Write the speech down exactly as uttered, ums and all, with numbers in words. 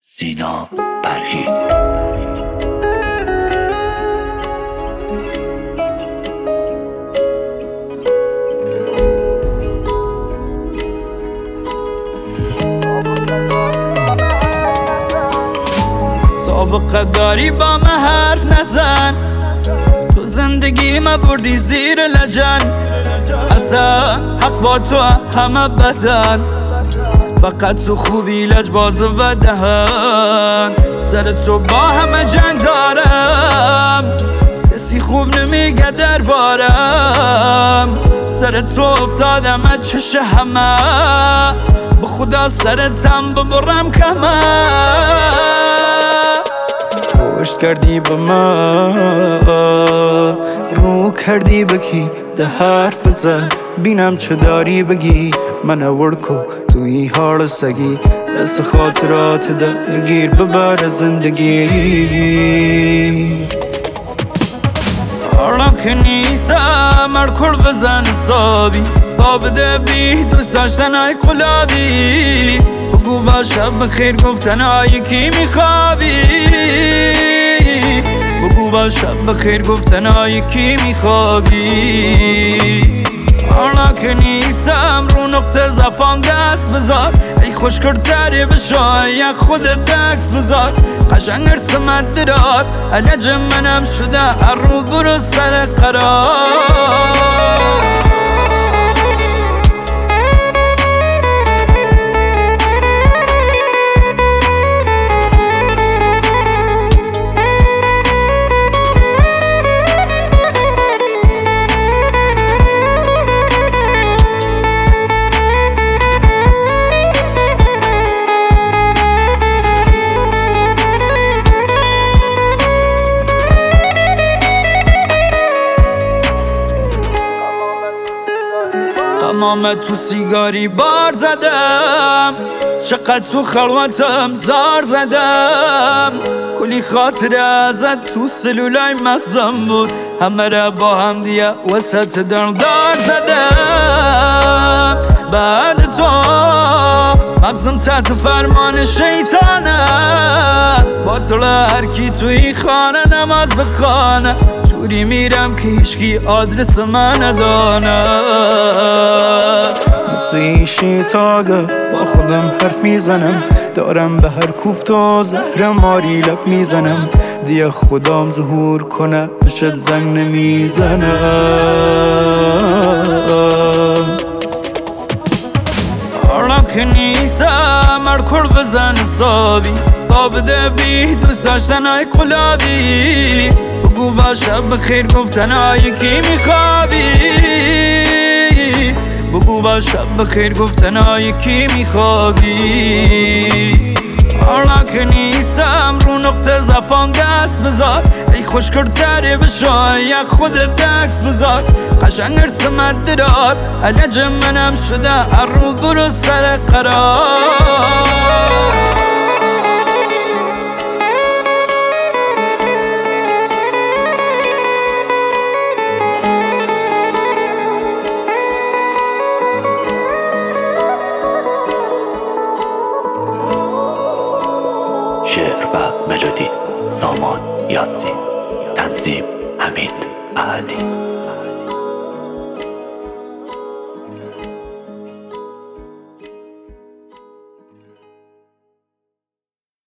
سینا پرهیز. سابقه داری با من حرف نزن، تو زندگی ما بردی زیر لجن. اصلا حق با تو همه بدن، فقط تو خوبی لجباز و دهن. سر تو با همه جنگ دارم، کسی خوب نمیگه دربارم. سر تو افتادم از چش همه، به خدا سرتم ببرم کمه. پشت کردی به من، رو کردی بکی ده حرف زن. بینم چه داری بگی، من ورکو توی حال سگی. دست خاطرات ده بگیر ببر زندگی. حالا که نیستم مرکل بزن حسابی، تا بده بی دوست داشتن های قلابی. بگو با شب بخیر گفتن های کی میخوابی. بگو با شب بخیر گفتن های کی میخوابی. حالا که نیستم رو نقطه زفام دست بذار، ای خوشگرتری بشای خودت دکس بذار. قشنگ ارسمت دراد علج منم شده رو برو سر قرار. تمام تو سیگاری بار زدم، چقدر تو خلوتم زار زدم. کلی خاطره ازت تو سلولای مغزم بود، همه را با هم دیگه وسط دردار زدم. بعد تو مغزم تحت فرمان شیطانه، با تو هر کی توی خانه نماز بخانه. جوری میرم که هیچکی آدرس من ندانه. مثل این شیطاگه با خودم حرف میزنم، دارم به هر کوفت و زهر ماری لب میزنم. دیگه خدام ظهور کنه بشه زنگ نمیزنم. حالا که نیستم مرکل بزن حسابی، تا بده بی دوست داشتن های قلابی. بگو با شب بخیر گفتن های کی میخوابی. بگو با شب بخیر گفتن های کی میخوابی. حالا که نیستم رو نقطه زفام دست بذار، ای خوشگرتری بشای خودت دکس بذار. قشنگ ارسمت دراد علج منم شده رو برو سر قرار. شعر و ملودی سامان یاسین، تنظیم حمید احدی.